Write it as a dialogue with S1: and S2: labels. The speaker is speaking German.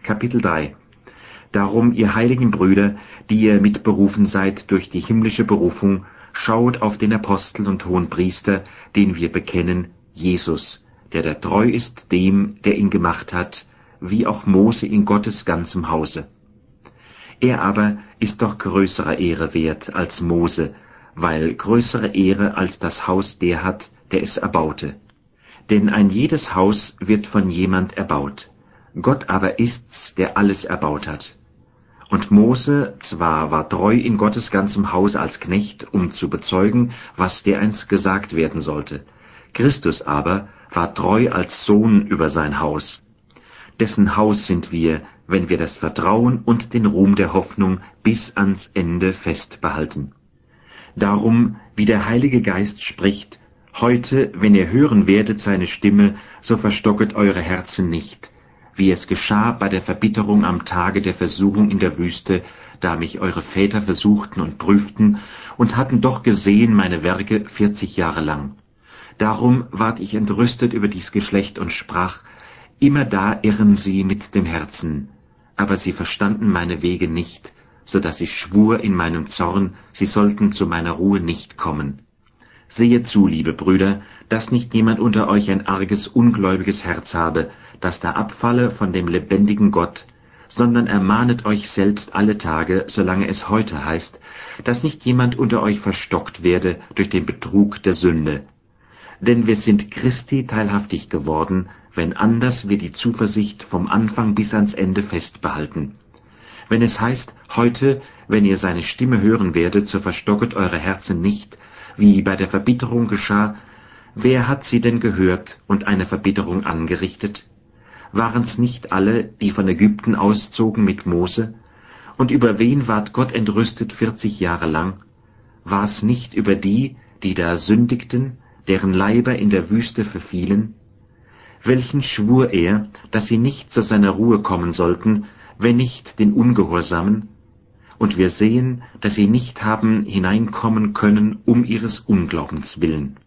S1: Kapitel 3. Darum, ihr heiligen Brüder, die ihr mitberufen seid durch die himmlische Berufung, schaut auf den Apostel und Hohenpriester, den wir bekennen, Jesus, der treu ist dem, der ihn gemacht hat, wie auch Mose in Gottes ganzem Hause. Er aber ist doch größerer Ehre wert als Mose, weil größere Ehre als das Haus der hat, der es erbaute. Denn ein jedes Haus wird von jemand erbaut. Gott aber ist's, der alles erbaut hat. Und Mose zwar war treu in Gottes ganzem Hause als Knecht, um zu bezeugen, was dereinst gesagt werden sollte. Christus aber war treu als Sohn über sein Haus. Dessen Haus sind wir, wenn wir das Vertrauen und den Ruhm der Hoffnung bis ans Ende festbehalten. Darum, wie der Heilige Geist spricht, heute, wenn ihr hören werdet seine Stimme, so verstocket eure Herzen nicht, wie es geschah bei der Verbitterung am Tage der Versuchung in der Wüste, da mich eure Väter versuchten und prüften und hatten doch gesehen meine Werke 40 Jahre lang. Darum ward ich entrüstet über dies Geschlecht und sprach, immerdar irren sie mit dem Herzen, aber sie verstanden meine Wege nicht, so dass ich schwur in meinem Zorn, sie sollten zu meiner Ruhe nicht kommen. Sehet zu, liebe Brüder, dass nicht jemand unter euch ein arges, ungläubiges Herz habe, das da abfalle von dem lebendigen Gott, sondern ermahnet euch selbst alle Tage, solange es heute heißt, dass nicht jemand unter euch verstockt werde durch den Betrug der Sünde. Denn wir sind Christi teilhaftig geworden, wenn anders wir die Zuversicht vom Anfang bis ans Ende festbehalten. Wenn es heißt, heute, wenn ihr seine Stimme hören werdet, so verstocket eure Herzen nicht, wie bei der Verbitterung geschah, wer hat sie denn gehört und eine Verbitterung angerichtet? Waren's nicht alle, die von Ägypten auszogen mit Mose? Und über wen ward Gott entrüstet 40 Jahre lang? War's nicht über die, die da sündigten, deren Leiber in der Wüste verfielen? Welchen schwur er, dass sie nicht zu seiner Ruhe kommen sollten, wenn nicht den Ungehorsamen? Und wir sehen, dass sie nicht haben hineinkommen können, ihres Unglaubens willen.